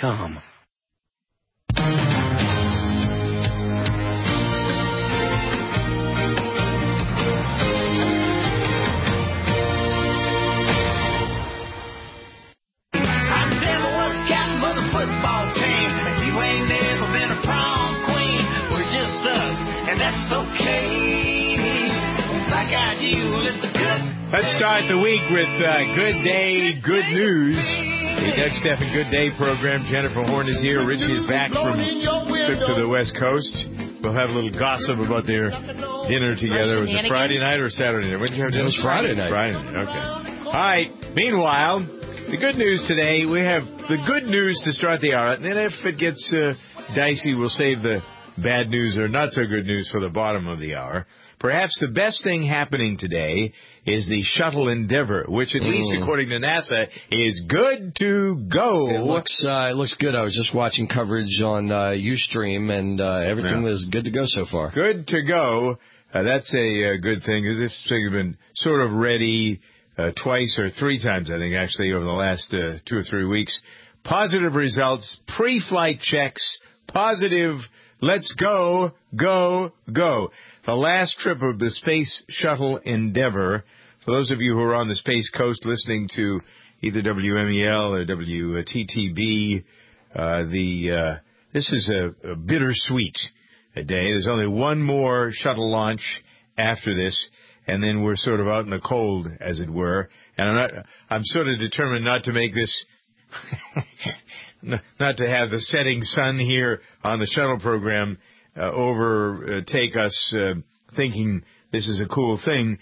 com. Let's start the week with Good Day, Good News. The Doug Stephan Good Day program. Jennifer Horn is here. Richie is back from trip to the West Coast. We'll have a little gossip about their dinner together. Was it Friday night or Saturday night? When did you have dinner? It was Friday night. Friday night, okay. All right. Meanwhile, the good news today, we have the good news to start the hour. And then if it gets dicey, we'll save the bad news or not so good news for the bottom of the hour. Perhaps the best thing happening today is the Shuttle Endeavour, which at least according to NASA is good to go. It looks good. I was just watching coverage on Ustream, and everything was good to go so far. Good to go. That's a good thing, because this thing has been sort of ready twice or three times, I think, actually, over the last 2 or 3 weeks. Positive results, pre-flight checks, positive. Let's go, go, go. The last trip of the Space Shuttle Endeavour, for those of you who are on the Space Coast listening to either WMEL or WTTB, this is a bittersweet day. There's only one more shuttle launch after this, and then we're sort of out in the cold, as it were. And I'm sort of determined not to make this... not to have the setting sun here on the shuttle program overtake us thinking this is a cool thing.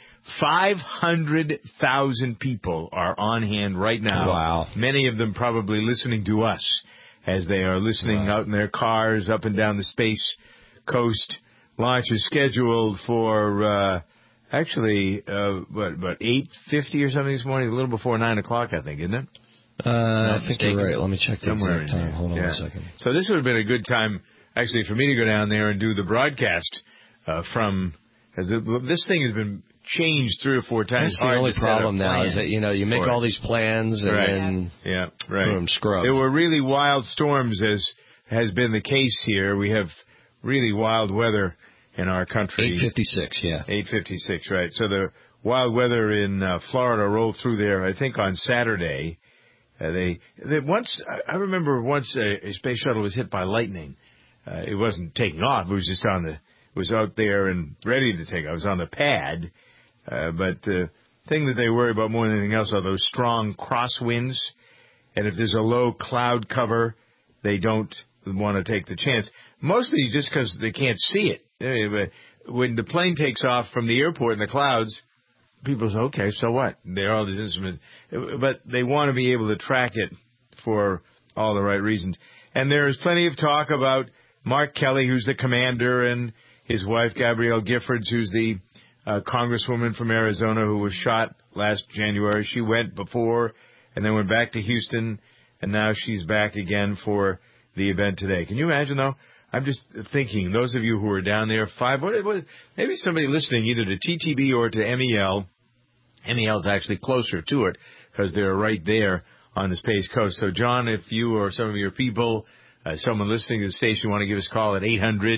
500,000 people are on hand right now. Wow. Many of them probably listening to us as they are listening out in their cars up and down the Space Coast. Launch is scheduled for actually, 8:50 or something this morning, a little before 9 o'clock, I think, isn't it? I think you're right. Let me check the exact exact time. Hold on a second. So this would have been a good time, actually, for me to go down there and do the broadcast from... This thing has been changed 3 or 4 times. That's the only problem now is that, you make all these plans and then boom, scrub. There were really wild storms, as has been the case here. We have really wild weather in our country. 8:56, yeah. 8:56, right. So the wild weather in Florida rolled through there, I think, on Saturday. I remember once a space shuttle was hit by lightning. It wasn't taking off. It was just was out there and ready to take off. It was on the pad. But the thing that they worry about more than anything else are those strong crosswinds. And if there's a low cloud cover, they don't want to take the chance. Mostly just because they can't see it. When the plane takes off from the airport in the clouds, people say, okay, so what? There are all these instruments. But they want to be able to track it for all the right reasons. And there's plenty of talk about Mark Kelly, who's the commander, and his wife, Gabrielle Giffords, who's the congresswoman from Arizona who was shot last January. She went before and then went back to Houston, and now she's back again for the event today. Can you imagine, though? I'm just thinking, those of you who are down there, maybe somebody listening either to TTB or to MEL. MEL's actually closer to it because they're right there on the Space Coast. So, John, if you or some of your people, someone listening to the station, want to give us a call at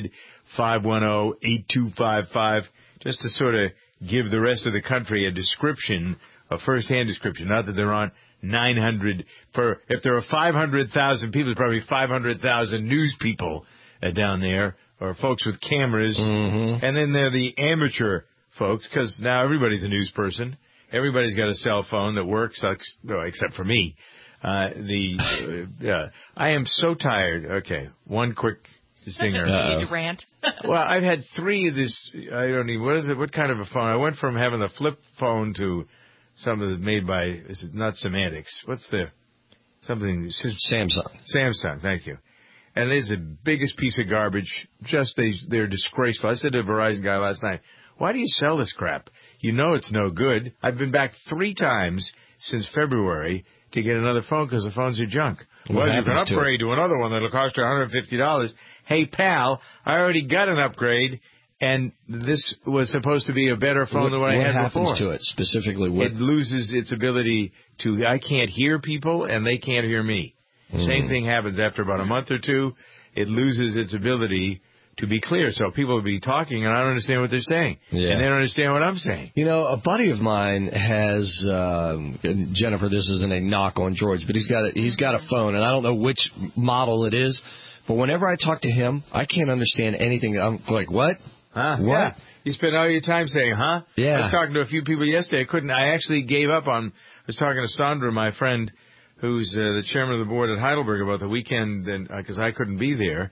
800-510-8255, just to sort of give the rest of the country a description, a first-hand description, not that there aren't 900. If there are 500,000 people, there's probably 500,000 news people down there, or folks with cameras, and then there are the amateur folks, because now everybody's a news person. Everybody's got a cell phone that works, except for me. I am so tired. Okay, one quick zinger. You need to rant. Well, I've had 3 of this. I don't even. What is it? What kind of a phone? I went from having a flip phone to something that's made by. Is it not Semantics? What's the something? Samsung. Thank you. And it is the biggest piece of garbage. They're disgraceful. I said to a Verizon guy last night, why do you sell this crap? You know it's no good. I've been back 3 times since February to get another phone because the phones are junk. Well, you can upgrade to another one that'll cost you $150. Hey, pal, I already got an upgrade, and this was supposed to be a better phone than what I had before. What happens to it specifically? It loses its ability to. I can't hear people, and they can't hear me. Same thing happens after about a month or two. It loses its ability to be clear. So people will be talking, and I don't understand what they're saying. Yeah. And they don't understand what I'm saying. You know, a buddy of mine has, and Jennifer, this isn't a knock on George, but he's got a phone, and I don't know which model it is, but whenever I talk to him, I can't understand anything. I'm like, what? Huh? What? Yeah. You spend all your time saying, huh? Yeah. I was talking to a few people yesterday. I actually gave up on, I was talking to Sandra, my friend, who's the chairman of the board at Heidelberg, about the weekend, and because I couldn't be there.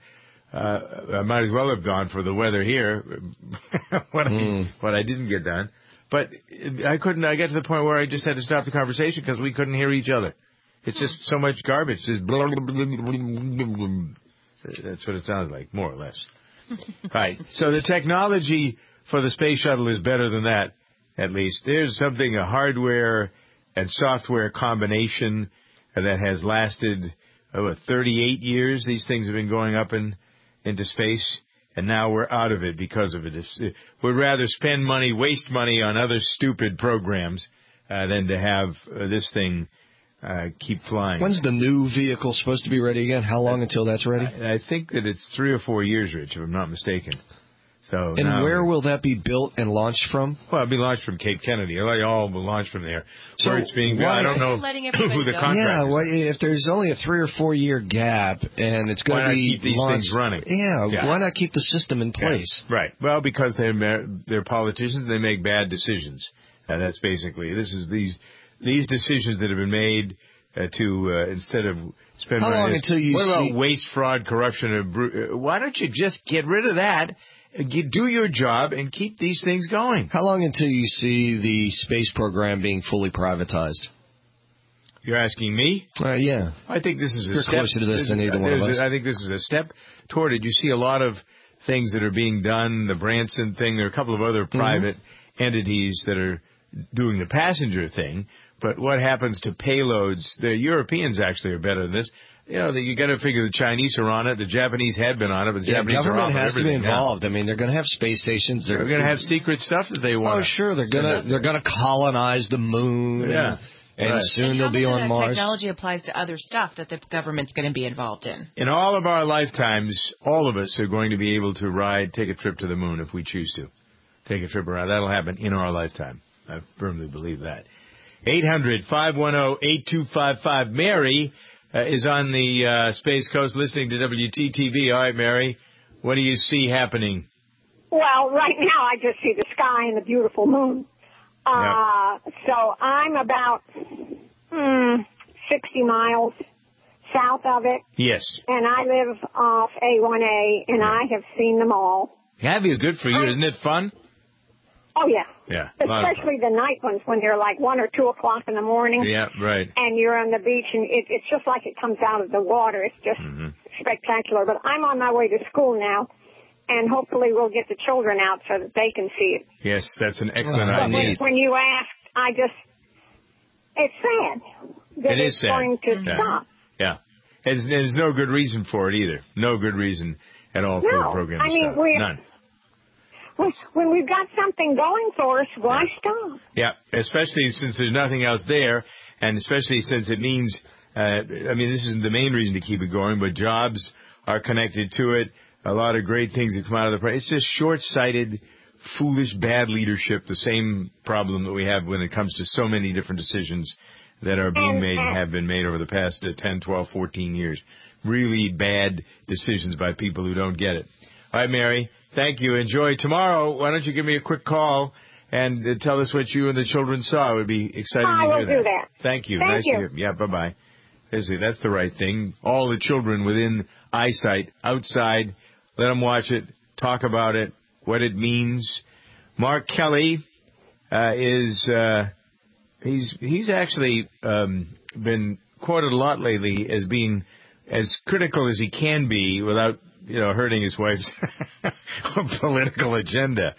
I might as well have gone for the weather here, what I didn't get done. But I couldn't, I got to the point where I just had to stop the conversation because we couldn't hear each other. It's just so much garbage. Just blah, blah, blah, blah, blah, blah. That's what it sounds like, more or less. Right. So the technology for the space shuttle is better than that, at least. There's something, a hardware and software combination that has lasted 38 years. These things have been going up into space, and now we're out of it because of it. We'd rather spend money, waste money on other stupid programs than to have this thing keep flying. When's the new vehicle supposed to be ready again? How long until that's ready? I think that it's 3 or 4 years, Rich, if I'm not mistaken. So and where will that be built and launched from? Well, it'll be launched from Cape Kennedy. It'll all be launched from there. So where it's being built, I don't know who the contract is. Yeah, well, if there's only a 3 or 4 year gap and it's going to be keep these launched, things running? Yeah, why not keep the system in place? Yeah, right. Well, because they're politicians and they make bad decisions. That's basically these decisions that have been made to instead of spend money. How long until you what about waste, fraud, corruption? Why don't you just get rid of that? Do your job and keep these things going. How long until you see the space program being fully privatized? You're asking me? Yeah. I think this is a You're step. Closer to this than either one of us. I think this is a step toward it. You see a lot of things that are being done. The Branson thing. There are a couple of other private entities that are doing the passenger thing. But what happens to payloads? The Europeans actually are better than this. You know, you got to figure the Chinese are on it. The Japanese had been on it, but the Japanese are government off has to be involved. Now. I mean, they're going to have space stations. They're going to have secret stuff that they want. Oh, sure. They're going to colonize the moon. Yeah. And soon they'll be on Mars. Technology applies to other stuff that the government's going to be involved in. In all of our lifetimes, all of us are going to be able to take a trip to the moon if we choose to. Take a trip around. That'll happen in our lifetime. I firmly believe that. 800-510-8255. Mary is on the Space Coast listening to WTTV. All right, Mary, what do you see happening? Well, right now I just see the sky and the beautiful moon. So I'm about 60 miles south of it. Yes. And I live off A1A, and I have seen them all. Have you? Good for you. Isn't it fun? Oh, yeah. Yeah. Especially the night ones when they're like 1 or 2 o'clock in the morning. Yeah, right. And you're on the beach, and it's just like it comes out of the water. It's just spectacular. But I'm on my way to school now, and hopefully we'll get the children out so that they can see it. Yes, that's an excellent idea. When you asked, it's sad that it's going to stop. Yeah. There's no good reason for it either. No good reason at all for the program to stop. None. When we've got something going for us, why stop? Yeah, especially since there's nothing else there, and especially since it means, this isn't the main reason to keep it going, but jobs are connected to it. A lot of great things that come out of it's just short-sighted, foolish, bad leadership, the same problem that we have when it comes to so many different decisions that are being made and have been made over the past 10, 12, 14 years. Really bad decisions by people who don't get it. All right, Mary. Thank you. Enjoy tomorrow. Why don't you give me a quick call and tell us what you and the children saw? It would be exciting to hear that. I will do that. Thank you. Thank you. To hear. Yeah, bye-bye. That's the right thing. All the children within eyesight, outside, let them watch it, talk about it, what it means. Mark Kelly he's actually been quoted a lot lately as being as critical as he can be without hurting his wife's political agenda.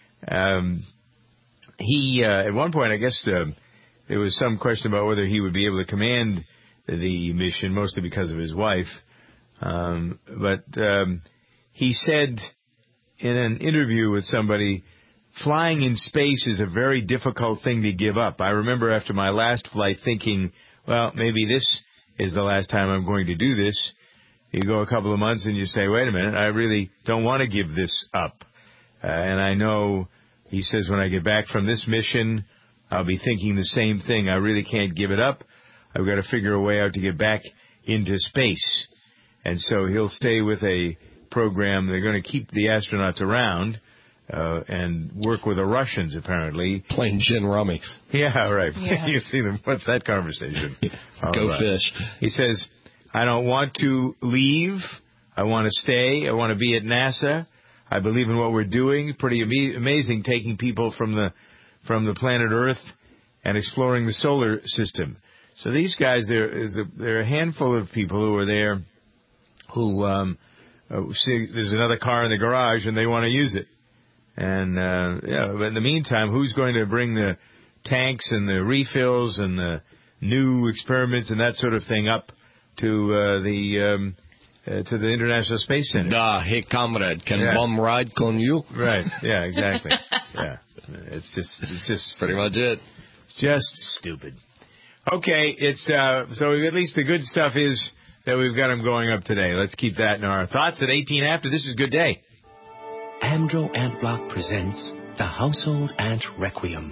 He at one point, I guess, there was some question about whether he would be able to command the mission, mostly because of his wife. But he said in an interview with somebody, flying in space is a very difficult thing to give up. I remember after my last flight thinking, well, maybe this is the last time I'm going to do this. You go a couple of months and you say, wait a minute, I really don't want to give this up. And I know, he says, when I get back from this mission, I'll be thinking the same thing. I really can't give it up. I've got to figure a way out to get back into space. And so he'll stay with a program. They're going to keep the astronauts around and work with the Russians, apparently. Playing gin rummy. Yeah, right. Yeah. You see them. What's that conversation? Go fish. He says, I don't want to leave. I want to stay. I want to be at NASA. I believe in what we're doing. Pretty amazing taking people from the planet Earth and exploring the solar system. So these guys, there are a handful of people who are there who see there's another car in the garage and they want to use it. And but in the meantime, who's going to bring the tanks and the refills and the new experiments and that sort of thing up to the International Space Center? Da, hey comrade, can bum ride con you? Right. Yeah. Exactly. Yeah. It's just pretty much it. Just stupid. Okay. It's so at least the good stuff is that we've got them going up today. Let's keep that in our thoughts at 18 after. This is Good Day. Amdro Ant Block presents the Household Ant Requiem.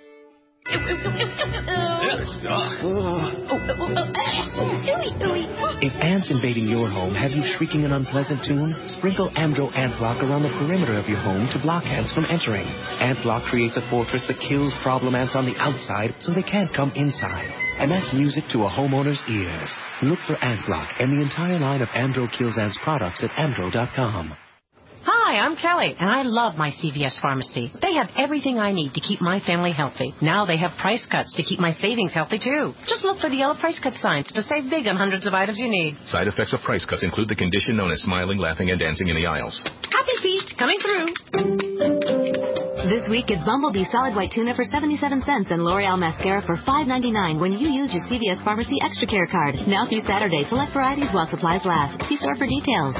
If ants invading your home have you shrieking an unpleasant tune, sprinkle Amdro Ant Block around the perimeter of your home to block ants from entering. Ant Block creates a fortress that kills problem ants on the outside so they can't come inside. And that's music to a homeowner's ears. Look for Ant Block and the entire line of Amdro Kills Ants products at amdro.com. Hi, I'm Kelly, and I love my CVS Pharmacy. They have everything I need to keep my family healthy. Now they have price cuts to keep my savings healthy, too. Just look for the yellow price cut signs to save big on hundreds of items you need. Side effects of price cuts include the condition known as smiling, laughing, and dancing in the aisles. Happy feet, coming through. This week, get Bumblebee Solid White Tuna for 77 cents and L'Oreal Mascara for $5.99 when you use your CVS Pharmacy Extra Care card. Now through Saturday, select varieties while supplies last. See store for details.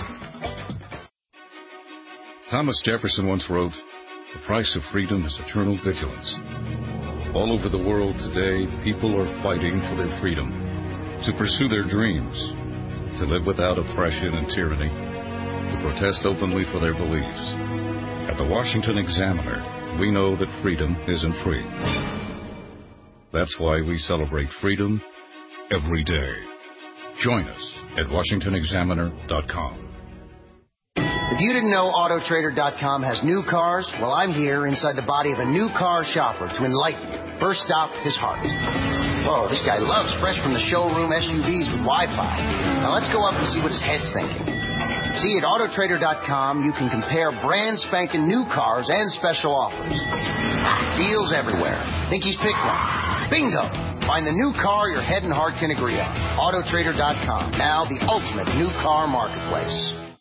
Thomas Jefferson once wrote, "The price of freedom is eternal vigilance." All over the world today, people are fighting for their freedom, to pursue their dreams, to live without oppression and tyranny, to protest openly for their beliefs. At the Washington Examiner, we know that freedom isn't free. That's why we celebrate freedom every day. Join us at WashingtonExaminer.com. If you didn't know AutoTrader.com has new cars, well, I'm here inside the body of a new car shopper to enlighten you. First stop, his heart. Whoa, this guy loves fresh from the showroom SUVs with Wi-Fi. Now let's go up and see what his head's thinking. See, at AutoTrader.com, you can compare brand spanking new cars and special offers. Deals everywhere. Think he's picked one? Bingo! Find the new car your head and heart can agree on. AutoTrader.com, now the ultimate new car marketplace.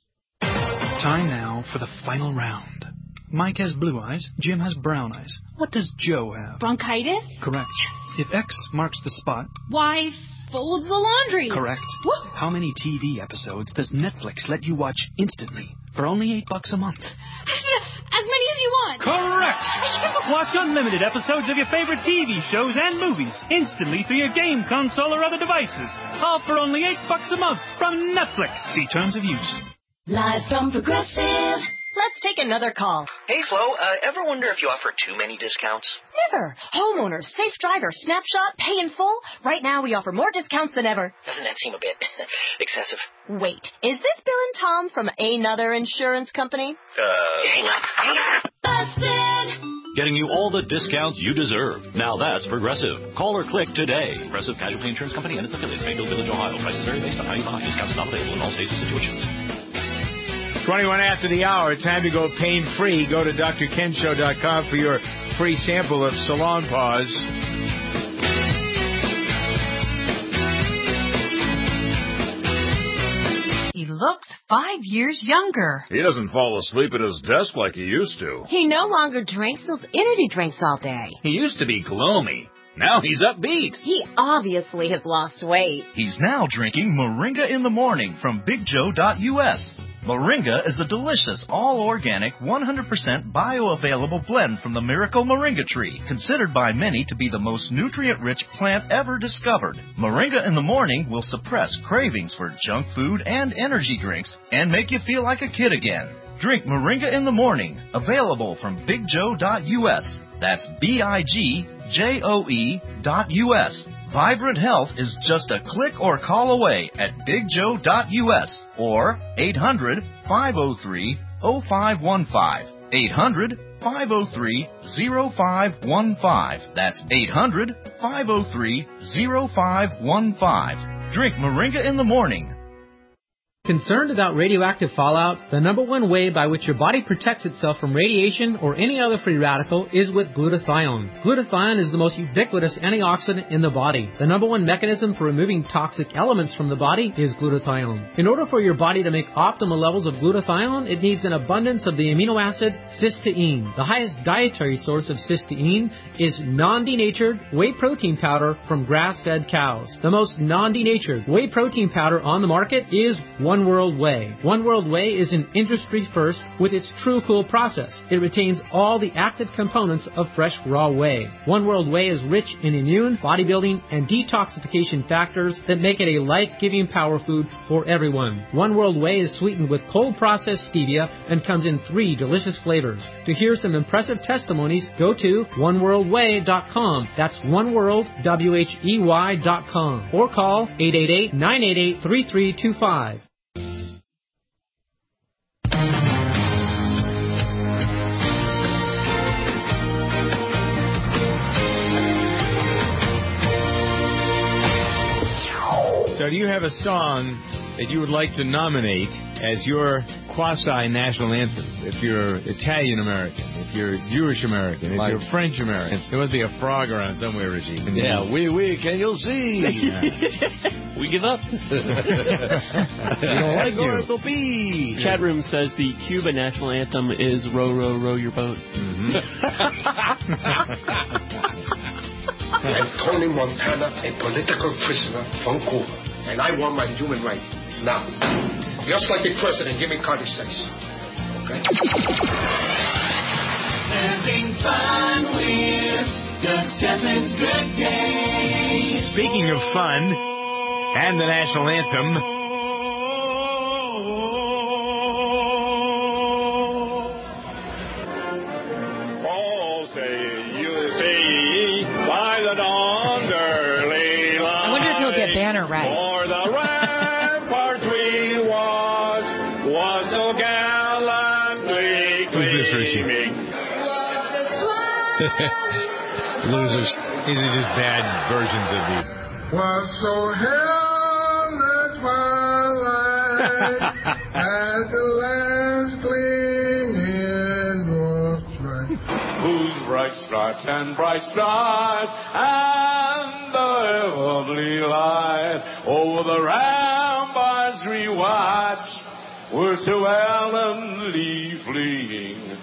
Time now for the final round. Mike has blue eyes, Jim has brown eyes. What does Joe have? Bronchitis? Correct. If X marks the spot... Y folds the laundry. Correct. Woo! How many TV episodes does Netflix let you watch instantly for only $8 a month? As many as you want. Correct. Watch unlimited episodes of your favorite TV shows and movies instantly through your game console or other devices. All for only $8 a month from Netflix. See terms of use. Live from Progressive. Let's take another call. Hey, Flo, ever wonder if you offer too many discounts? Never. Homeowners, safe driver, snapshot, pay in full. Right now we offer more discounts than ever. Doesn't that seem a bit excessive? Wait, is this Bill and Tom from another insurance company? Hang on. Busted! Getting you all the discounts you deserve. Now that's Progressive. Call or click today. Progressive Casualty Insurance Company and its affiliates, Mayfield Village, Ohio. Prices vary based on how you buy. Discounts not available in all states and situations. 21 after the hour. Time to go pain-free. Go to drkenshow.com for your free sample of Salon Paws. He looks 5 years younger. He doesn't fall asleep at his desk like he used to. He no longer drinks those energy drinks all day. He used to be gloomy. Now he's upbeat. He obviously has lost weight. He's now drinking Moringa in the morning from BigJoe.us. Moringa is a delicious, all-organic, 100% bioavailable blend from the miracle moringa tree, considered by many to be the most nutrient-rich plant ever discovered. Moringa in the morning will suppress cravings for junk food and energy drinks and make you feel like a kid again. Drink Moringa in the morning, available from BigJoe.us. That's BIGJOE.us. Vibrant Health is just a click or call away at BigJoe.us or 800-503-0515. 800-503-0515. That's 800-503-0515. Drink Moringa in the morning. Concerned about radioactive fallout? The number one way by which your body protects itself from radiation or any other free radical is with glutathione. Glutathione is the most ubiquitous antioxidant in the body. The number one mechanism for removing toxic elements from the body is glutathione. In order for your body to make optimal levels of glutathione, it needs an abundance of the amino acid cysteine. The highest dietary source of cysteine is non-denatured whey protein powder from grass-fed cows. The most non-denatured whey protein powder on the market is One World Whey. One World Whey is an industry first with its True Cool process. It retains all the active components of fresh raw whey. One World Whey is rich in immune, bodybuilding, and detoxification factors that make it a life-giving power food for everyone. One World Whey is sweetened with cold-processed stevia and comes in 3 delicious flavors. To hear some impressive testimonies, go to oneworldwhey.com. That's oneworldwhey.com. Or call 888-988-3325. So do you have a song that you would like to nominate as your quasi-national anthem? If you're Italian-American, if you're Jewish-American, if you're French-American. There must be a frog around somewhere, Reggie. Yeah, oui, can you see? Yeah. We give up. We don't like you. Chat room says the Cuba national anthem is Row, Row, Row Your Boat. I'm Tony Montana, a political prisoner from Cuba, and I want my human rights. Now, just like the president, give me Cardi 6. Okay? Having fun with Doug Steffens Good Day. Speaking of fun and the national anthem, I wonder if he'll get Banner right. For the ramparts we watched was so gallantly gleaming. Losers. These are just bad versions of these. Was so held the twilight as the last gleaming was bright. Whose bright stripes and bright stars and the lovely light over the ramparts we watched were so gallantly fleeing.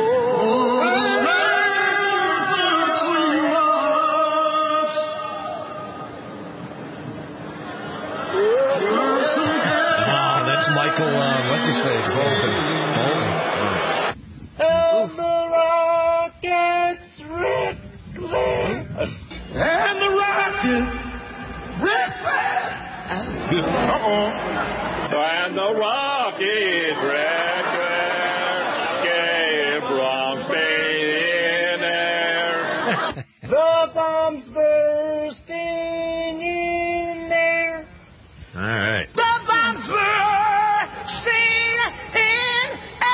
That's Michael, what's his face? Bolton. And the rockets red glare. And the rockets red glare. And the rockets red glare gave Bronx in air. The bombs bursting in there. All right. The bombs bursting in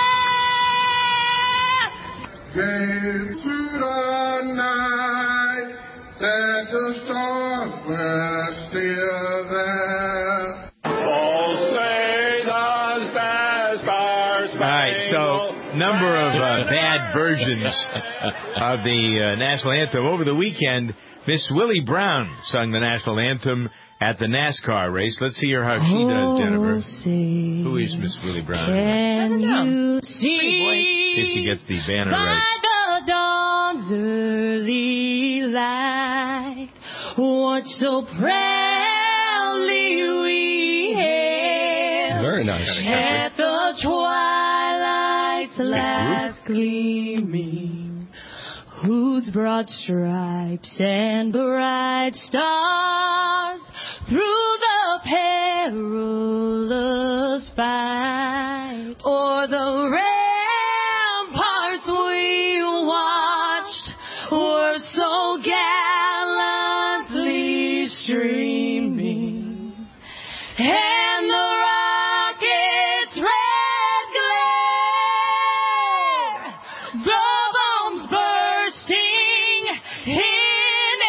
air. Gave to the night that the stars were still there. Oh, say the stars. All right, so number of bad versions of the national anthem. Over the weekend, Miss Willie Brown sung the national anthem at the NASCAR race. Let's see how she does, Jennifer. Who is Miss Willie Brown? Can you see See if she gets the banner by right. the dawn's early light what so proudly we hailed Very nice. at the twilight's last gleaming, whose broad stripes and bright stars through the perilous fight o'er the ramparts we watched were so gallantly streaming, and the rocket's red glare, the bombs bursting in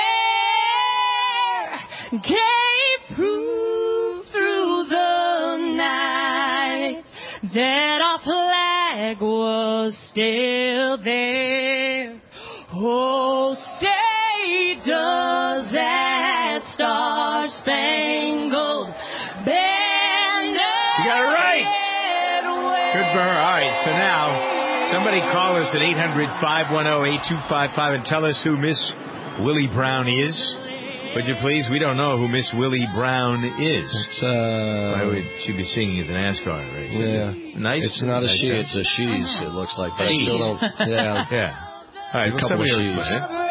air, gave proof through the night that our flag was still there. Oh, say does that star-spangled banner. You got it right. Good for her. All right, so now somebody call us at 800-510-8255 and tell us who Miss Willie Brown is. Would you please? We don't know who Miss Willie Brown is. Why would she be singing at the NASCAR race? Yeah. Nice. It's not a she, it's a she's, it looks like. But I still don't. Yeah. Yeah. All right, a couple of she's.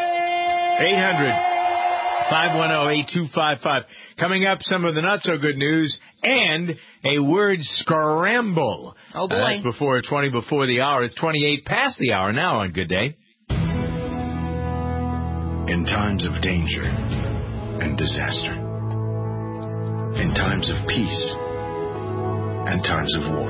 800-510-8255. Coming up, some of the not-so-good news and a word scramble. Oh, boy. That's before 20 before the hour. It's 28 past the hour now on Good Day. In times of danger and disaster, in times of peace and times of war,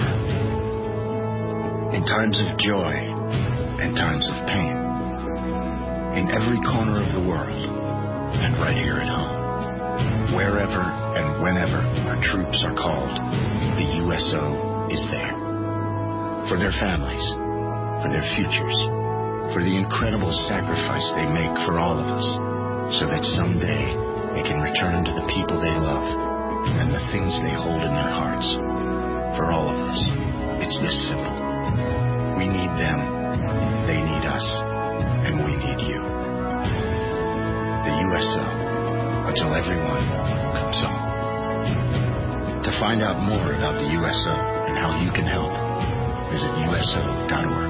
in times of joy and times of pain, in every corner of the world and right here at home, wherever and whenever our troops are called, the USO is there. For their families, for their futures, for the incredible sacrifice they make for all of us, so that someday they can return to the people they love and the things they hold in their hearts. For all of us, it's this simple. We need them, they need us, and we need you. The USO, until everyone comes home. To find out more about the USO and how you can help, visit USO.org.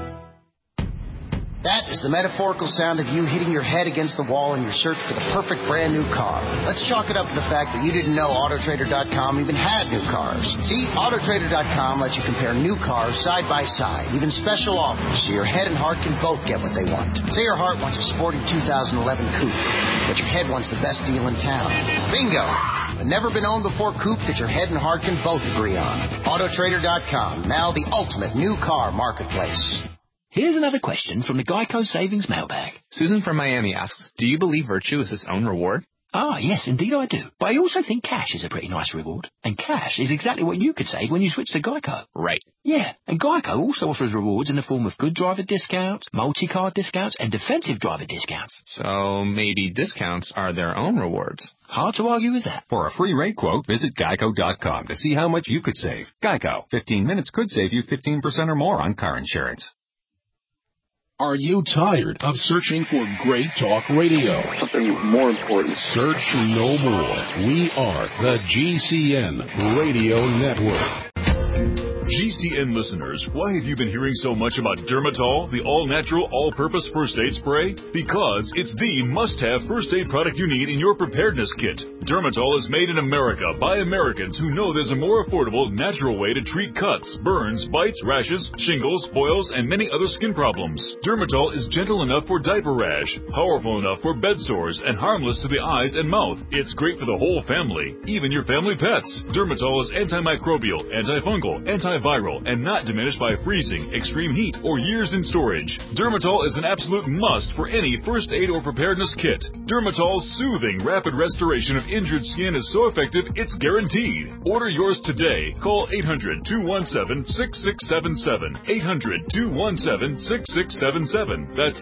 That is the metaphorical sound of you hitting your head against the wall in your search for the perfect brand new car. Let's chalk it up to the fact that you didn't know Autotrader.com even had new cars. See, Autotrader.com lets you compare new cars side by side, even special offers, so your head and heart can both get what they want. Say your heart wants a sporty 2011 coupe, but your head wants the best deal in town. Bingo! A never-been-owned-before coupe that your head and heart can both agree on. Autotrader.com, now the ultimate new car marketplace. Here's another question from the Geico Savings Mailbag. Susan from Miami asks, do you believe virtue is its own reward? Ah, yes, indeed I do. But I also think cash is a pretty nice reward. And cash is exactly what you could save when you switch to Geico. Right. Yeah, and Geico also offers rewards in the form of good driver discounts, multi-card discounts, and defensive driver discounts. So maybe discounts are their own rewards. Hard to argue with that. For a free rate quote, visit Geico.com to see how much you could save. Geico. 15 minutes could save you 15% or more on car insurance. Are you tired of searching for great talk radio? Something more important. Search no more. We are the GCN Radio Network. GCN listeners, why have you been hearing so much about Dermatol, the all-natural, all-purpose first aid spray? Because it's the must-have first aid product you need in your preparedness kit. Dermatol is made in America by Americans who know there's a more affordable, natural way to treat cuts, burns, bites, rashes, shingles, boils, and many other skin problems. Dermatol is gentle enough for diaper rash, powerful enough for bed sores, and harmless to the eyes and mouth. It's great for the whole family, even your family pets. Dermatol is antimicrobial, antifungal, antiviral, and not diminished by freezing, extreme heat, or years in storage. Dermatol is an absolute must for any first aid or preparedness kit. Dermatol's soothing, rapid restoration of injured skin is so effective, it's guaranteed. Order yours today. Call 800-217-6677. 800-217-6677. That's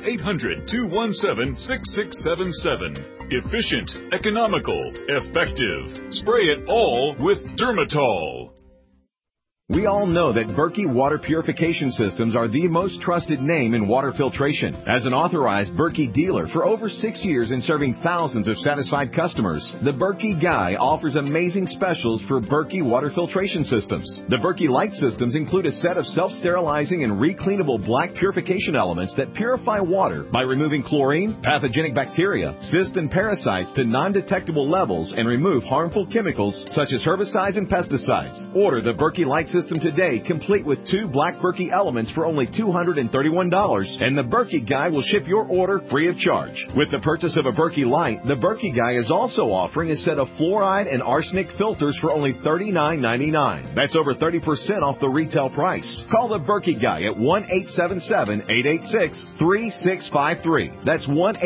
800-217-6677. Efficient, economical, effective. Spray it all with Dermatol. We all know that Berkey Water Purification Systems are the most trusted name in water filtration. As an authorized Berkey dealer for over 6 years and serving thousands of satisfied customers, the Berkey Guy offers amazing specials for Berkey Water Filtration Systems. The Berkey Light Systems include a set of self-sterilizing and recleanable black purification elements that purify water by removing chlorine, pathogenic bacteria, cysts, and parasites to non-detectable levels and remove harmful chemicals such as herbicides and pesticides. Order the Berkey Light System today, complete with 2 black Berkey elements for only $231, and the Berkey Guy will ship your order free of charge. With the purchase of a Berkey Light, the Berkey Guy is also offering a set of fluoride and arsenic filters for only $39.99. That's over 30% off the retail price. Call the Berkey Guy at 1-877-886-3653. That's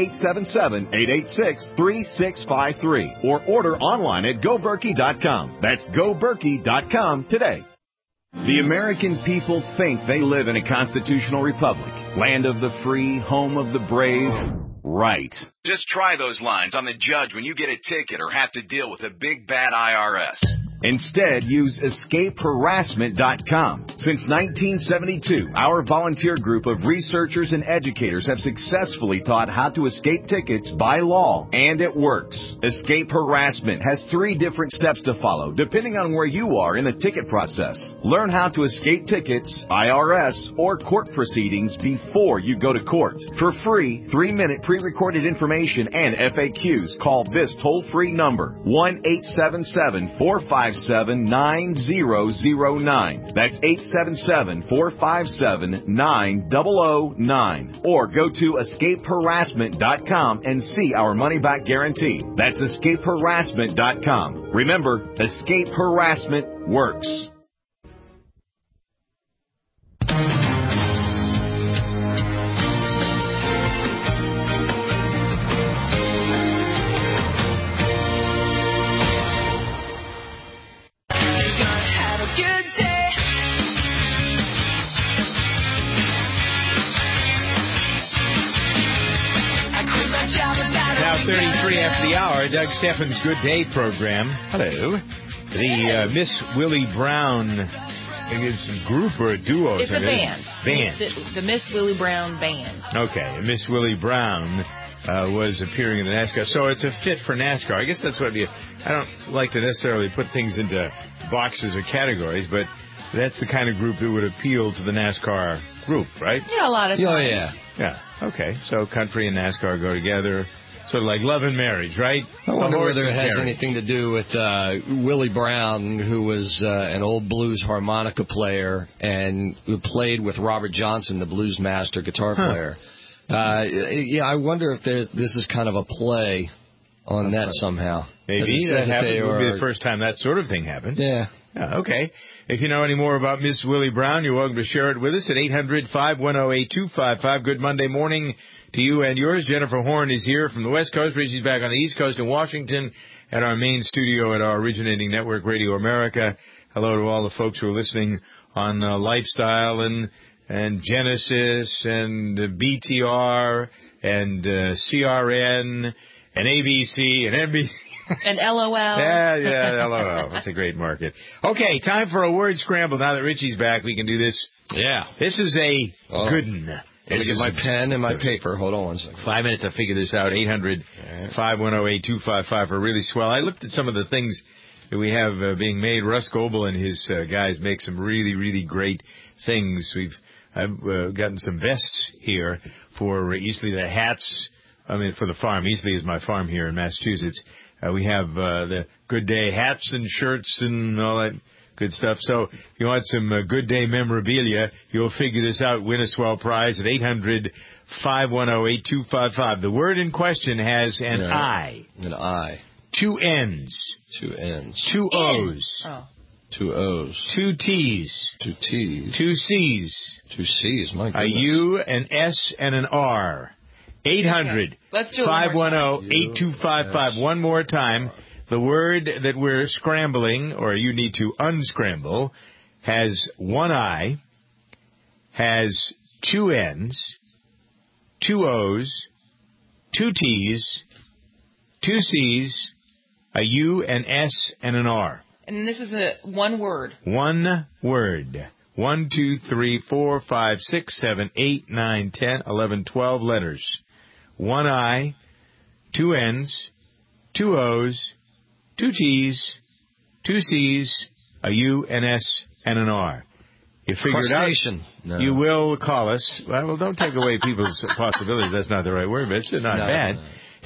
1-877-886-3653. Or order online at GoBerkey.com. That's GoBerkey.com today. The American people think they live in a constitutional republic, land of the free, home of the brave. Right. Just try those lines on the judge when you get a ticket or have to deal with a big bad IRS. Instead, use EscapeHarassment.com. Since 1972, our volunteer group of researchers and educators have successfully taught how to escape tickets by law, and it works. Escape Harassment has 3 different steps to follow, depending on where you are in the ticket process. Learn how to escape tickets, IRS, or court proceedings before you go to court. For free, 3-minute pre-recorded information and FAQs, call this toll-free number, 1-877-457-9009. That's 877-457-9009. Or go to EscapeHarassment.com and see our money-back guarantee. That's EscapeHarassment.com. Remember, Escape Harassment works. Now 33 after the hour, Doug Steffens' Good Day program. Hello. The Miss Willie Brown, it's a group or a duo? It's a band. Band. The Miss Willie Brown Band. Okay. Miss Willie Brown was appearing in the NASCAR. So it's a fit for NASCAR. I guess that's what I don't like to necessarily put things into boxes or categories, but that's the kind of group that would appeal to the NASCAR group, right? Yeah, a lot of times. Oh, yeah. Yeah. Okay. So country and NASCAR go together. Sort of like love and marriage, right? I wonder whether it has anything to do with Willie Brown, who was an old blues harmonica player and who played with Robert Johnson, the blues master guitar player. Yeah, I wonder if this is kind of a play on that somehow. Maybe that happened. It would be the first time that sort of thing happened. Yeah. Okay. If you know any more about Miss Willie Brown, you're welcome to share it with us at 800-510-8255. Good Monday morning to you and yours. Jennifer Horn is here from the West Coast. Richie's back on the East Coast in Washington at our main studio at our originating network, Radio America. Hello to all the folks who are listening on Lifestyle and Genesis and BTR and CRN and ABC and NBC. And LOL. Yeah, LOL. That's a great market. Okay, time for a word scramble. Now that Richie's back, we can do this. Yeah. This is a good one. Let me get my pen and my paper. Hold on one second. 5 minutes to figure this out. 800-510-8255 for really swell. I looked at some of the things that we have being made. Russ Goebel and his guys make some really, really great things. I've gotten some vests here for Easley, the hats. I mean, for the farm. Easley is my farm here in Massachusetts. We have the Good Day hats and shirts and all that good stuff. So if you want some Good Day memorabilia, you'll figure this out. Win a swell prize at 800-510-8255. The word in question has an I. An I. 2 N's. 2 N's. 2 O's. Oh. 2 O's. 2 T's. 2 T's. 2 C's. 2 C's, my goodness. A U, an S, and an R. 800-510-8255. One more time. The word that we're scrambling, or you need to unscramble, has 1 I, has 2 N's, 2 O's, 2 T's, 2 C's, a U, an S, and an R. And this is one word. One word. 1, 2, 3, 4, 5, 6, 7, 8, 9, 10, 11, 12 letters. One I, two N's, two O's, two T's, two C's, a U, an S, and an R. You figured out. No. You will call us. Well, don't take away people's possibilities. That's not the right word, but it's not bad.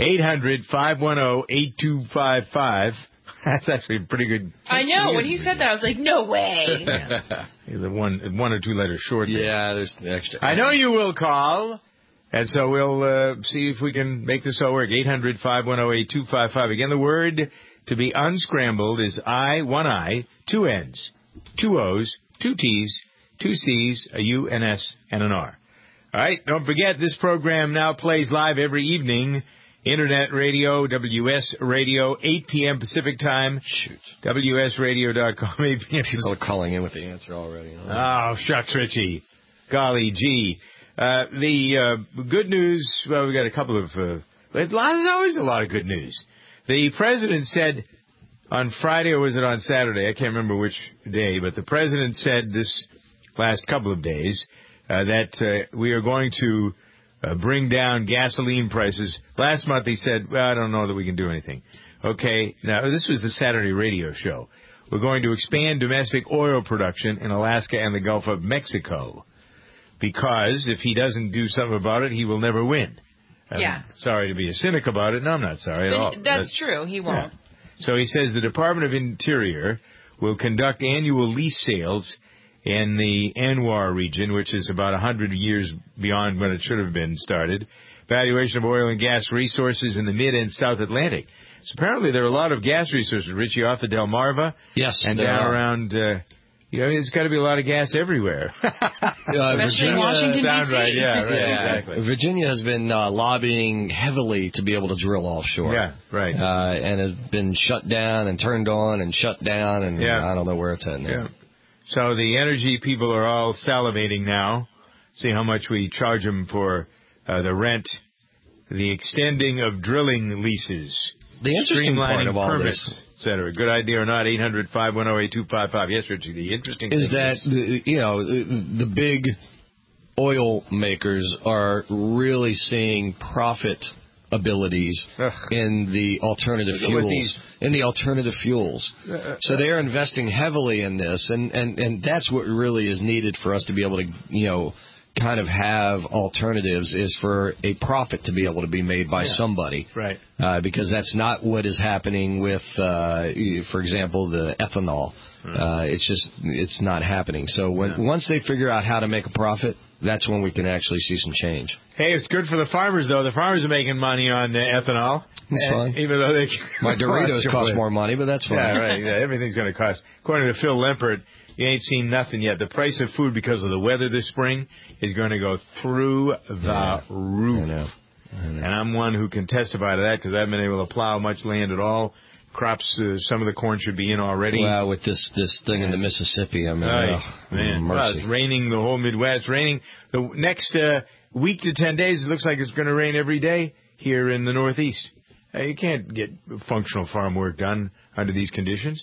800-510-8255. That's actually a pretty good. I know. When he said that, I was like, no way. The one or two letters short. Yeah, there's extra. I know you will call. And so we'll see if we can make this all work. 800-510-8255. Again, the word to be unscrambled is one I, two N's, two O's, two T's, two C's, a U, an S, and an R. All right, don't forget, this program now plays live every evening. Internet radio, WS Radio, 8 p.m. Pacific time. Shoot. WSRadio.com, 8 p.m. People are calling in with the answer already. Oh, shucks, Richie. Golly gee. The good news, well, we got a couple of, there's always a lot of good news. The president said on Friday, or was it on Saturday? I can't remember which day, but the president said this last couple of days that we are going to bring down gasoline prices. Last month he said, well, I don't know that we can do anything. Okay, now this was the Saturday radio show. We're going to expand domestic oil production in Alaska and the Gulf of Mexico. Because if he doesn't do something about it, he will never win. Yeah. Sorry to be a cynic about it. No, I'm not sorry at all. That's true. He won't. Yeah. So he says the Department of Interior will conduct annual lease sales in the ANWR region, which is about 100 years beyond when it should have been started. Valuation of oil and gas resources in the mid and South Atlantic. So apparently there are a lot of gas resources, Richie, off the Delmarva. Yes. And down around... there's got to be a lot of gas everywhere. Especially in Washington, D.C. Right. Yeah, right, exactly. Virginia has been lobbying heavily to be able to drill offshore. Yeah, right. And has been shut down and turned on and shut down, and I don't know where it's at now. Yeah. So the energy people are all salivating now. See how much we charge them for the rent, the extending of drilling leases, the interesting part of all permits, this, etc. Good idea or not? 800-510-8255. Yes, Richie. The interesting is thing that the big oil makers are really seeing profit abilities in the alternative fuels. So they are investing heavily in this, and that's what really is needed for us to be able to kind of have alternatives, is for a profit to be able to be made by somebody. Right. Because that's not what is happening with, for example, the ethanol. It's not happening. So once they figure out how to make a profit, that's when we can actually see some change. Hey, it's good for the farmers, though. The farmers are making money on ethanol. That's fine. Even though my Doritos cost more money, but that's fine. Yeah, right. Yeah, everything's going to cost. According to Phil Lempert, you ain't seen nothing yet. The price of food, because of the weather this spring, is going to go through the roof. I know. And I'm one who can testify to that, because I haven't been able to plow much land at all. Crops, some of the corn should be in already. Well, with this thing in the Mississippi, I mean, man. Well, it's raining the whole Midwest. It's raining the next week to 10 days. It looks like it's going to rain every day here in the Northeast. You can't get functional farm work done under these conditions.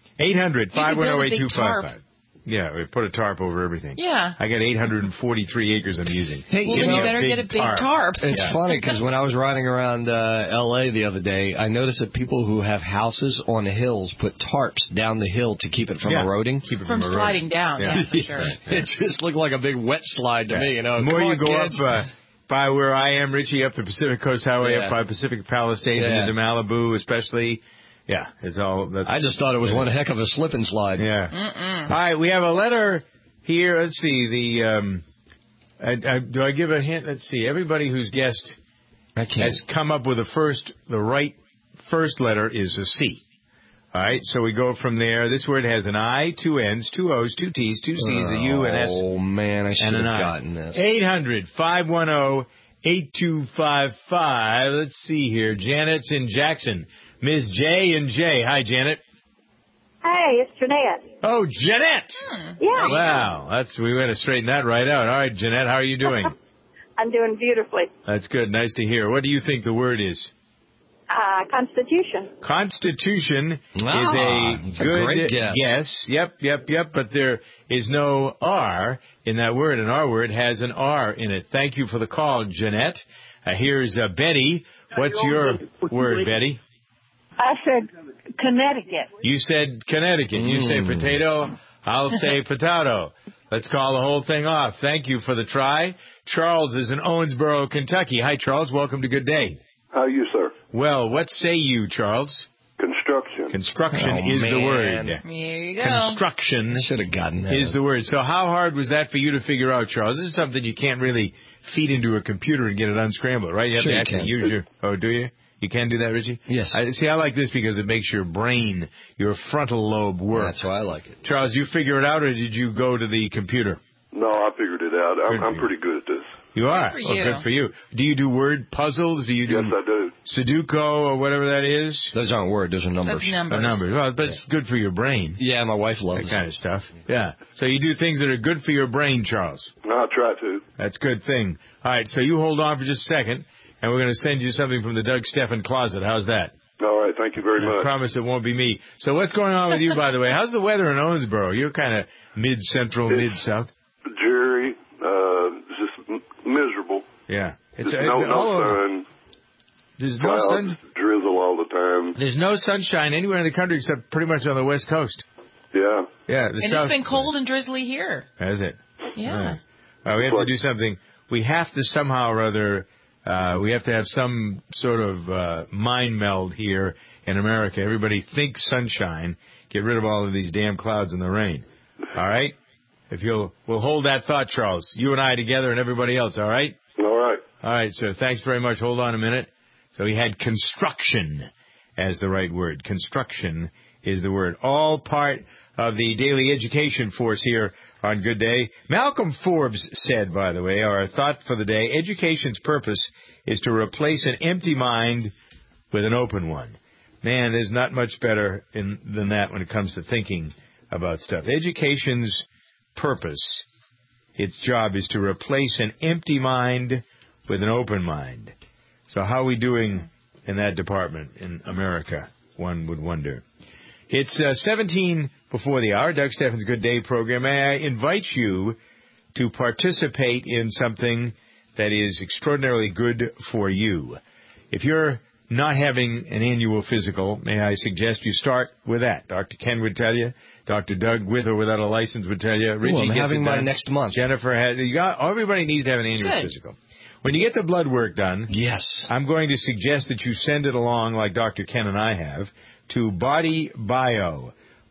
800-510-8255. Yeah, we put a tarp over everything. Yeah. I got 843 acres I'm using. Hey, well, then you better get a big tarp. It's funny, because when I was riding around L.A. the other day, I noticed that people who have houses on the hills put tarps down the hill to keep it from eroding. Keep it from sliding down, for sure. It just looked like a big wet slide to me. The more you go up by where I am, Richie, up the Pacific Coast Highway, up by Pacific Palisades into Malibu especially. Yeah, it's all. I just thought it was one heck of a slip and slide. Yeah. All right, we have a letter here. Let's see. Do I give a hint? Let's see. Everybody who's guessed has come up with the right first letter is a C. All right, so we go from there. This word has an I, two N's, two O's, two T's, two C's, a U, an S. Oh, man, I should have gotten this. 800-510-8255. Let's see here. Janet's in Jackson. Ms. J and J. Hi, Janet. Hey, it's Jeanette. Oh, Jeanette. Yeah. Wow, we got to straighten that right out. All right, Jeanette, how are you doing? I'm doing beautifully. That's good. Nice to hear. What do you think the word is? Constitution. Constitution is it's a good great guess. Yes. Yep. But there is no R in that word, and our word has an R in it. Thank you for the call, Jeanette. Here's Betty. What's your word, Betty? I said Connecticut. You said Connecticut. You say potato. I'll say potato. Let's call the whole thing off. Thank you for the try. Charles is in Owensboro, Kentucky. Hi, Charles. Welcome to Good Day. How are you, sir? Well, what say you, Charles? Construction. Construction is the word. There you go. Construction should have gotten that. Is the word. So how hard was that for you to figure out, Charles? This is something you can't really feed into a computer and get it unscrambled, right? You have to actually use your... Oh, do you? You can do that, Richie? Yes. I like this because it makes your brain, your frontal lobe work. That's why I like it. Charles, you figure it out, or did you go to the computer? No, I figured it out. I'm pretty good at this. You are? Good for you. Good for you. Do you do word puzzles? Do you do Yes, I do. Sudoku or whatever that is? Those aren't words. Those are numbers. That's numbers. Numbers. Well, but it's good for your brain. Yeah, my wife loves that kind of stuff. Yeah. So you do things that are good for your brain, Charles. No, I try to. That's a good thing. All right, so you hold on for just a second, and we're going to send you something from the Doug Steffen closet. How's that? All right, thank you very much. I promise it won't be me. So what's going on with you, by the way? How's the weather in Owensboro? You're kind of mid-central, mid-south. Jerry, just miserable. Yeah. It's no sun. There's clouds, no sun. Drizzle all the time. There's no sunshine anywhere in the country except pretty much on the West Coast. Yeah. Yeah. And it's been cold and drizzly here. Has it? Yeah. We have to do something. We have to somehow or other, we have to have some sort of mind meld here in America. Everybody thinks sunshine. Get rid of all of these damn clouds and the rain. All right? We'll hold that thought, Charles. You and I together and everybody else, all right? All right. All right, so thanks very much. Hold on a minute. So he had construction as the right word. Construction is the word. All part of the daily education force here on Good Day. Malcolm Forbes said, by the way, our thought for the day, education's purpose is to replace an empty mind with an open one. Man, there's not much better than that when it comes to thinking about stuff. Education's purpose, its job is to replace an empty mind with an open mind. So how are we doing in that department in America, one would wonder. It's 17 before the hour, Doug Steffen's Good Day program. May I invite you to participate in something that is extraordinarily good for you. If you're not having an annual physical, may I suggest you start with that. Dr. Ken would tell you. Dr. Doug, with or without a license, would tell you. Richie I'm gets having it mine done. next month. Jennifer has. Everybody needs to have an annual physical. When you get the blood work done, yes, I'm going to suggest that you send it along, like Dr. Ken and I have, to Body Bio.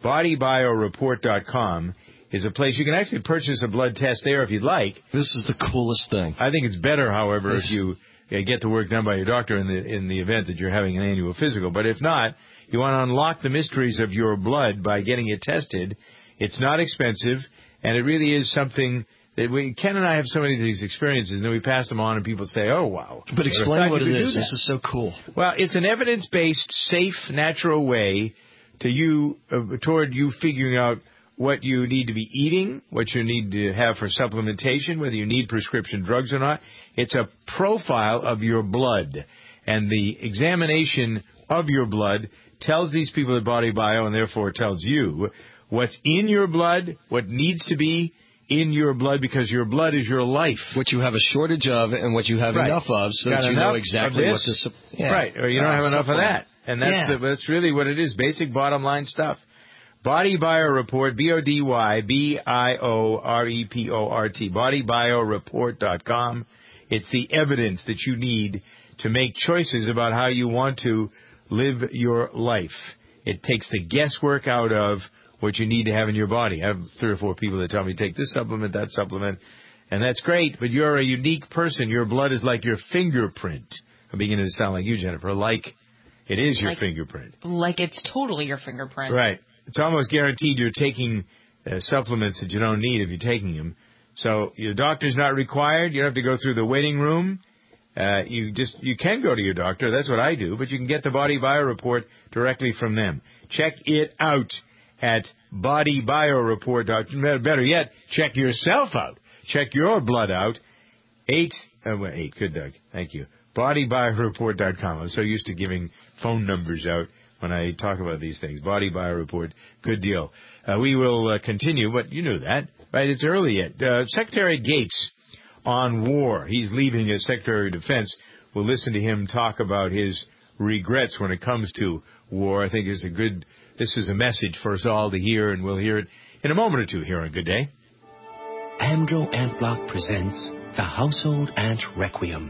BodyBioReport.com is a place you can actually purchase a blood test there if you'd like. This is the coolest thing. I think it's better, however, if you get the work done by your doctor in the event that you're having an annual physical. But if not, you want to unlock the mysteries of your blood by getting it tested. It's not expensive, and it really is something that Ken and I have so many of these experiences, and then we pass them on, and people say, oh, wow. But explain what it is. This is so cool. Well, it's an evidence-based, safe, natural way toward you figuring out what you need to be eating, what you need to have for supplementation, whether you need prescription drugs or not. It's a profile of your blood, and the examination of your blood tells these people at Body Bio, and therefore tells you what's in your blood, what needs to be in your blood, because your blood is your life. What you have a shortage of and what you have enough of, so that you know exactly what to... Right, or you don't have enough of that. And that's really what it is, basic bottom line stuff. Body Bio Report, BODYBIOREPORT, BodyBioReport.com. It's the evidence that you need to make choices about how you want to live your life. It takes the guesswork out of what you need to have in your body. I have 3 or 4 people that tell me, take this supplement, that supplement, and that's great, but you're a unique person. Your blood is like your fingerprint. I'm beginning to sound like you, Jennifer. Like it is your fingerprint. Like it's totally your fingerprint. Right. It's almost guaranteed you're taking supplements that you don't need if you're taking them. So your doctor's not required. You don't have to go through the waiting room. You can go to your doctor. That's what I do. But you can get the Body Bio Report directly from them. Check it out at BodyBioReport.com. Better yet, check yourself out. Check your blood out. 8, good, Doug. Thank you. BodyBioReport.com. I'm so used to giving phone numbers out when I talk about these things. Body Buyer Report, good deal. We will continue, but you knew that, right? It's early yet. Secretary Gates on war. He's leaving as Secretary of Defense. We'll listen to him talk about his regrets when it comes to war. I think this is a message for us all to hear, and we'll hear it in a moment or two here on Good Day. Amdro Ant Block presents the Household Ant Requiem.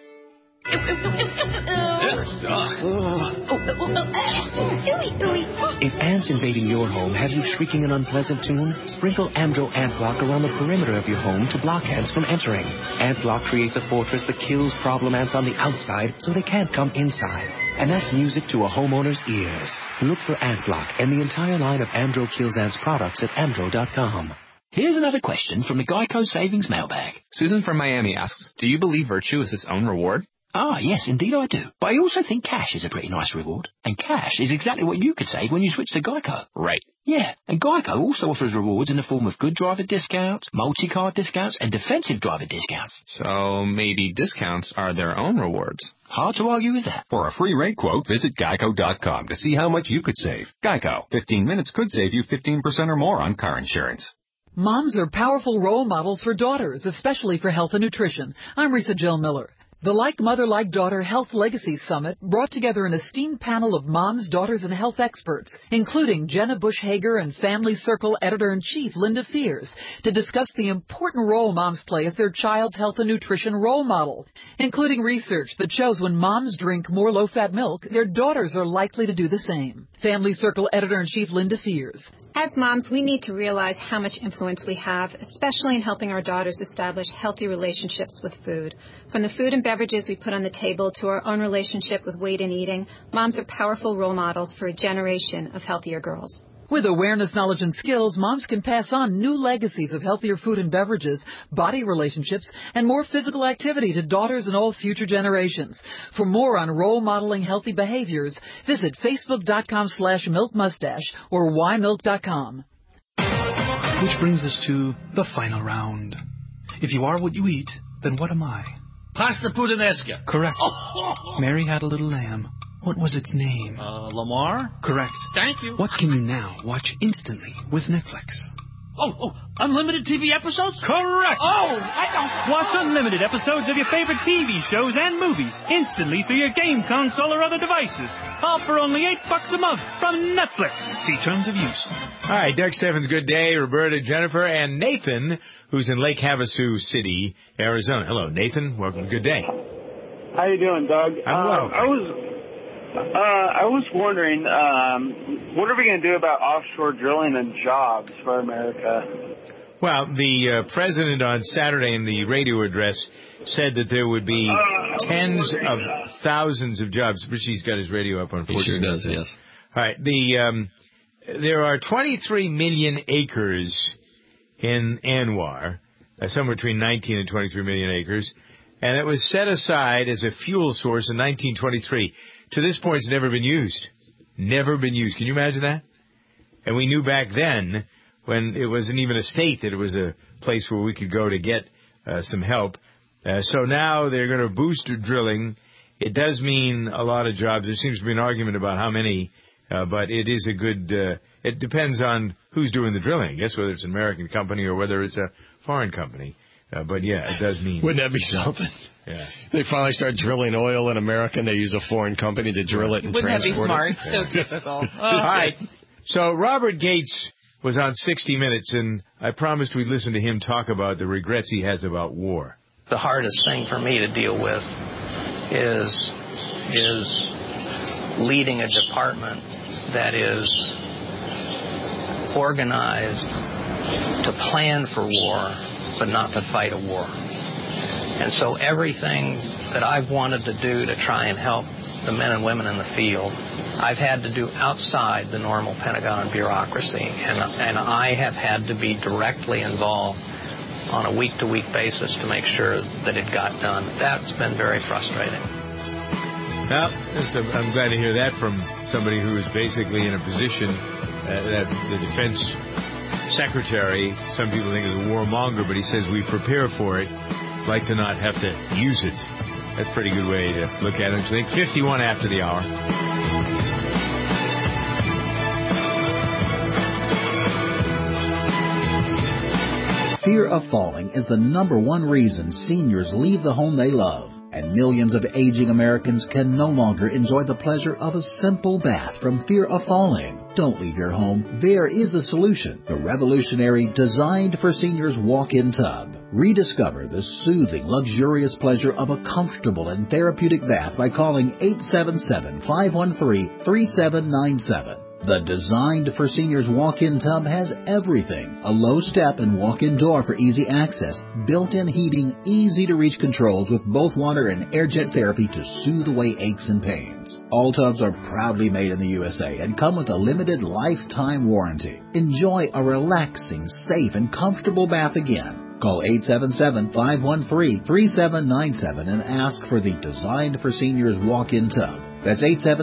If ants invading your home have you shrieking an unpleasant tune, sprinkle Amdro Ant Block around the perimeter of your home to block ants from entering. Ant Block creates a fortress that kills problem ants on the outside so they can't come inside. And that's music to a homeowner's ears. Look for Ant Block and the entire line of Amdro Kills Ants products at amdro.com. Here's another question from the Geico Savings Mailbag. Susan from Miami asks, do you believe virtue is its own reward? Ah, yes, indeed I do. But I also think cash is a pretty nice reward. And cash is exactly what you could save when you switch to Geico. Right. Yeah, and Geico also offers rewards in the form of good driver discounts, multi-car discounts, and defensive driver discounts. So maybe discounts are their own rewards. Hard to argue with that. For a free rate quote, visit geico.com to see how much you could save. Geico. 15 minutes could save you 15% or more on car insurance. Moms are powerful role models for daughters, especially for health and nutrition. I'm Risa Jill Miller. The Like Mother, Like Daughter Health Legacy Summit brought together an esteemed panel of moms, daughters, and health experts, including Jenna Bush Hager and Family Circle Editor-in-Chief Linda Fears, to discuss the important role moms play as their child's health and nutrition role model, including research that shows when moms drink more low-fat milk, their daughters are likely to do the same. Family Circle Editor-in-Chief Linda Fears. As moms, we need to realize how much influence we have, especially in helping our daughters establish healthy relationships with food. From the food and beverages we put on the table to our own relationship with weight and eating, moms are powerful role models for a generation of healthier girls. With awareness, knowledge, and skills, moms can pass on new legacies of healthier food and beverages, body relationships, and more physical activity to daughters and all future generations. For more on role modeling healthy behaviors, visit facebook.com/milkmustache or whymilk.com. Which brings us to the final round. If you are what you eat, then what am I? Pasta puttanesca. Correct. Mary had a little lamb. What was its name? Lamar? Correct. Thank you. What can you now watch instantly with Netflix? Unlimited TV episodes? Correct. I don't... Watch unlimited episodes of your favorite TV shows and movies instantly through your game console or other devices. All for only $8 a month from Netflix. See terms of use. All right, Doug Steffens, good day. Roberta, Jennifer, and Nathan, who's in Lake Havasu City, Arizona. Hello, Nathan. Welcome to Good Day. How you doing, Doug? I'm well. I was wondering, what are we going to do about offshore drilling and jobs for America? Well, the president on Saturday in the radio address said that there would be tens of thousands of jobs. Richie's got his radio up, unfortunately. He sure does, yes. All right. There are 23 million acres in Anwar, somewhere between 19 and 23 million acres, and it was set aside as a fuel source in 1923. To this point, it's never been used. Never been used. Can you imagine that? And we knew back then, when it wasn't even a state, that it was a place where we could go to get some help. So now they're going to boost drilling. It does mean a lot of jobs. There seems to be an argument about how many, but it is a good, it depends on who's doing the drilling, I guess, whether it's an American company or whether it's a foreign company. But yeah, it does mean. Wouldn't that be something? Yeah. They finally start drilling oil in America and they use a foreign company to drill it and Wouldn't transport that be it. smart? So typical. All right. So Robert Gates was on 60 Minutes, and I promised we'd listen to him talk about the regrets he has about war. The hardest thing for me to deal with is leading a department that is organized to plan for war, but not to fight a war. And so everything that I've wanted to do to try and help the men and women in the field, I've had to do outside the normal Pentagon bureaucracy. And I have had to be directly involved on a week-to-week basis to make sure that it got done. That's been very frustrating. Well, I'm glad to hear that from somebody who is basically in a position that the defense secretary, some people think is a warmonger, but he says we prepare for it, like to not have to use it. That's a pretty good way to look at it. I think 51 after the hour. Fear of falling is the number one reason seniors leave the home they love, and millions of aging Americans can no longer enjoy the pleasure of a simple bath from fear of falling. Don't leave your home. There is a solution. The revolutionary Designed for Seniors walk-in tub. Rediscover the soothing, luxurious pleasure of a comfortable and therapeutic bath by calling 877-513-3797. The Designed for Seniors walk-in tub has everything. A low step and walk-in door for easy access, built-in heating, easy-to-reach controls with both water and air jet therapy to soothe away aches and pains. All tubs are proudly made in the USA and come with a limited lifetime warranty. Enjoy a relaxing, safe, and comfortable bath again. Call 877-513-3797 and ask for the Designed for Seniors walk-in tub. That's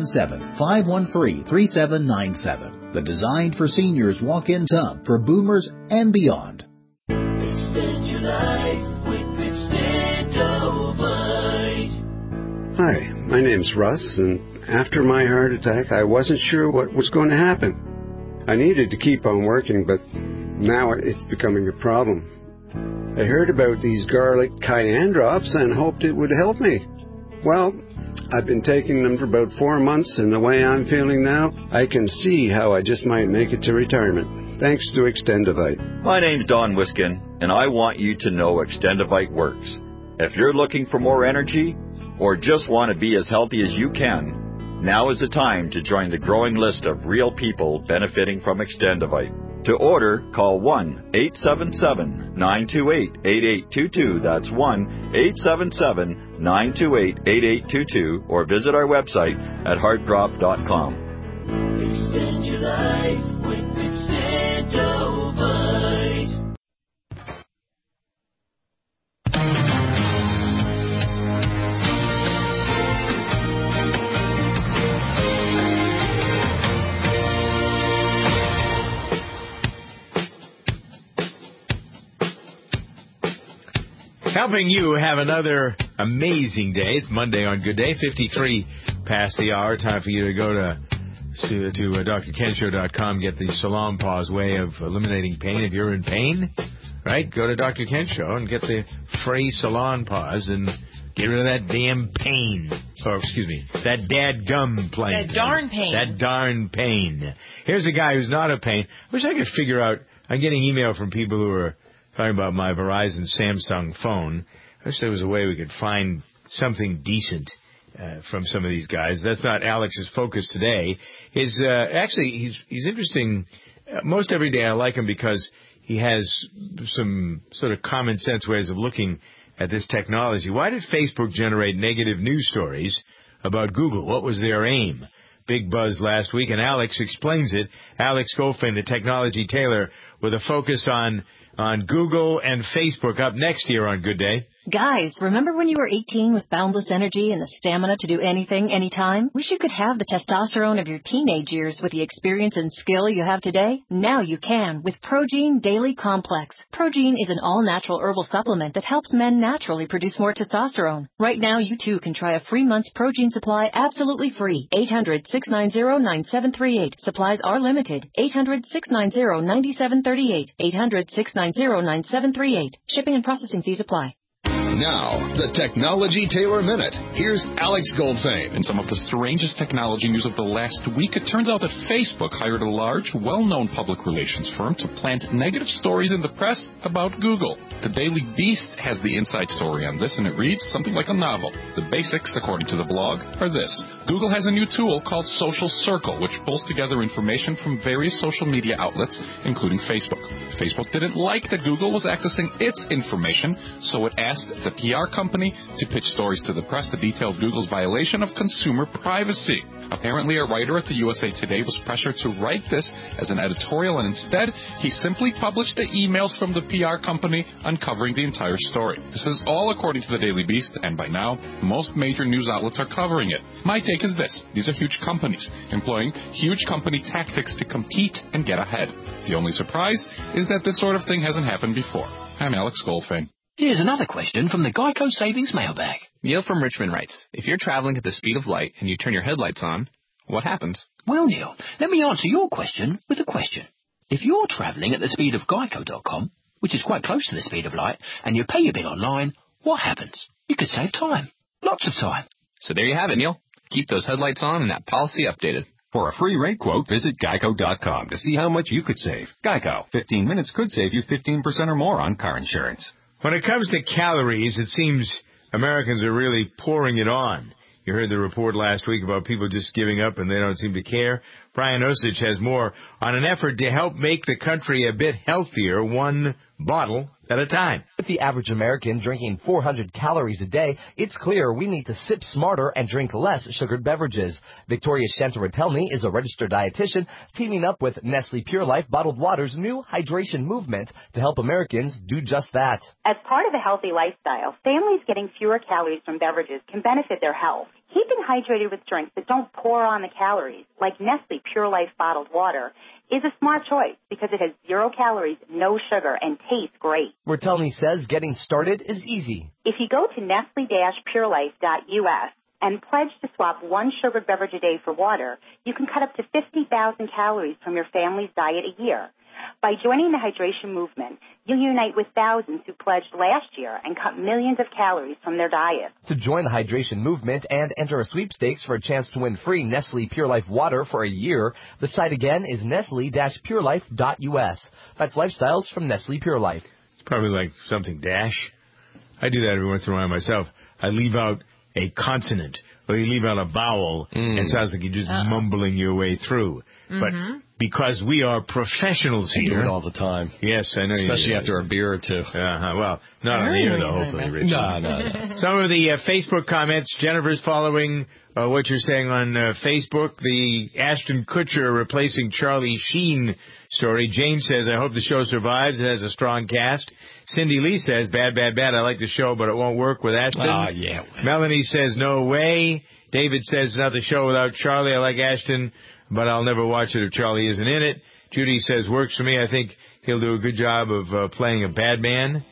877-513-3797. The Designed for Seniors walk-in tub for boomers and beyond. Extend your life with Extendovite. Hi, my name's Russ, and after my heart attack, I wasn't sure what was going to happen. I needed to keep on working, but now it's becoming a problem. I heard about these garlic cayenne drops and hoped it would help me. Well, I've been taking them for about 4 months, and the way I'm feeling now, I can see how I just might make it to retirement. Thanks to Extendovite. My name's Don Wiskin, and I want you to know Extendovite works. If you're looking for more energy, or just want to be as healthy as you can, now is the time to join the growing list of real people benefiting from Extendovite. To order, call 1-877-928-8822. That's 1-877-928-8822. Or visit our website at heartdrop.com. Extend your life with Extendovite. Helping you have another amazing day. It's Monday on Good Day, 53 past the hour. Time for you to go to drkenshow.com, get the Salon Pause way of eliminating pain. If you're in pain, right, go to Dr. Ken Show and get the free Salon Pause and get rid of that damn pain. Or, excuse me, that dadgum pain. That darn pain. That darn pain. Here's a guy who's not a pain. I wish I could figure out, I'm getting email from people who are talking about my Verizon Samsung phone. I wish there was a way we could find something decent from some of these guys. That's not Alex's focus today. He's interesting. Most every day I like him because he has some sort of common sense ways of looking at this technology. Why did Facebook generate negative news stories about Google? What was their aim? Big buzz last week, and Alex explains it. Alex Goldfein, the technology tailor, with a focus on Google and Facebook, up next here on Good Day. Guys, remember when you were 18 with boundless energy and the stamina to do anything, anytime? Wish you could have the testosterone of your teenage years with the experience and skill you have today? Now you can with Progene Daily Complex. Progene is an all-natural herbal supplement that helps men naturally produce more testosterone. Right now, you too can try a free month's Progene supply absolutely free. 800-690-9738. Supplies are limited. 800-690-9738. 800-690-9738. Shipping and processing fees apply. Now, the Technology Tailor Minute. Here's Alex Goldfein. In some of the strangest technology news of the last week, it turns out that Facebook hired a large, well-known public relations firm to plant negative stories in the press about Google. The Daily Beast has the inside story on this, and it reads something like a novel. The basics, according to the blog, are this. Google has a new tool called Social Circle, which pulls together information from various social media outlets, including Facebook. Facebook didn't like that Google was accessing its information, so it asked the PR company to pitch stories to the press that detailed Google's violation of consumer privacy. Apparently, a writer at the USA Today was pressured to write this as an editorial, and instead, he simply published the emails from the PR company uncovering the entire story. This is all according to the Daily Beast, and by now, most major news outlets are covering it. My take is this. These are huge companies, employing huge company tactics to compete and get ahead. The only surprise is that this sort of thing hasn't happened before. I'm Alex Goldfein. Here's another question from the Geico Savings Mailbag. Neil from Richmond writes, if you're traveling at the speed of light and you turn your headlights on, what happens? Well, Neil, let me answer your question with a question. If you're travelling at the speed of Geico.com, which is quite close to the speed of light, and you pay your bill online, what happens? You could save time. Lots of time. So there you have it, Neil. Keep those headlights on and that policy updated. For a free rate quote, visit Geico.com to see how much you could save. Geico. 15 minutes could save you 15% or more on car insurance. When it comes to calories, it seems Americans are really pouring it on. You heard the report last week about people just giving up and they don't seem to care. Brian Osich has more on an effort to help make the country a bit healthier, one bottle at a time. With the average American drinking 400 calories a day, it's clear we need to sip smarter and drink less sugared beverages. Victoria Shantaratelny is a registered dietitian teaming up with Nestle Pure Life Bottled Water's new hydration movement to help Americans do just that. As part of a healthy lifestyle, families getting fewer calories from beverages can benefit their health. Keeping hydrated with drinks that don't pour on the calories, like Nestle Pure Life Bottled Water, is a smart choice because it has 0 calories, no sugar, and tastes great. Ratelny says getting started is easy. If you go to Nestle-PureLife.us and pledge to swap 1 sugared beverage a day for water, you can cut up to 50,000 calories from your family's diet a year. By joining the hydration movement, you'll unite with thousands who pledged last year and cut millions of calories from their diet. To join the hydration movement and enter a sweepstakes for a chance to win free Nestle Pure Life water for a year, the site again is Nestle-PureLife.us. That's lifestyles from Nestle Pure Life. It's probably like something dash. I do that every once in a while myself. I leave out a consonant or you leave out a vowel, and it sounds like you're just mumbling your way through. But because we are professionals here. I do it all the time. Yes, I know you do. Especially after a beer or two. Well, not on the air, though, hopefully, Richard. No. Some of the Facebook comments. Jennifer's following what you're saying on Facebook. The Ashton Kutcher replacing Charlie Sheen story. James says, I hope the show survives. It has a strong cast. Cindy Lee says, bad. I like the show, but it won't work with Ashton. Yeah. Melanie says, no way. David says, not the show without Charlie. I like Ashton, but I'll never watch it if Charlie isn't in it. Judy says, works for me. I think he'll do a good job of playing a bad man.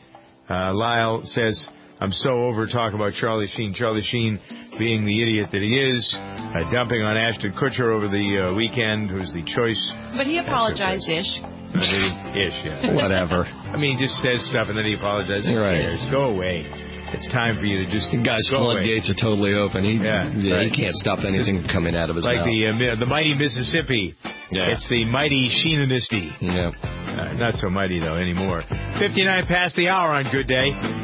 Lyle says, I'm so over talking about Charlie Sheen. Charlie Sheen being the idiot that he is, dumping on Ashton Kutcher over the weekend, who's the choice. But he apologized-ish. Yeah. Whatever. I mean, he just says stuff and then he apologizes. Right. Go away. It's time for you to just guy's floodgates are totally open. He can't stop anything coming out of his mouth. Like the mighty Mississippi. Yeah. It's the mighty Sheenanisty. Yeah. Not so mighty, though, anymore. 59 past the hour on Good Day.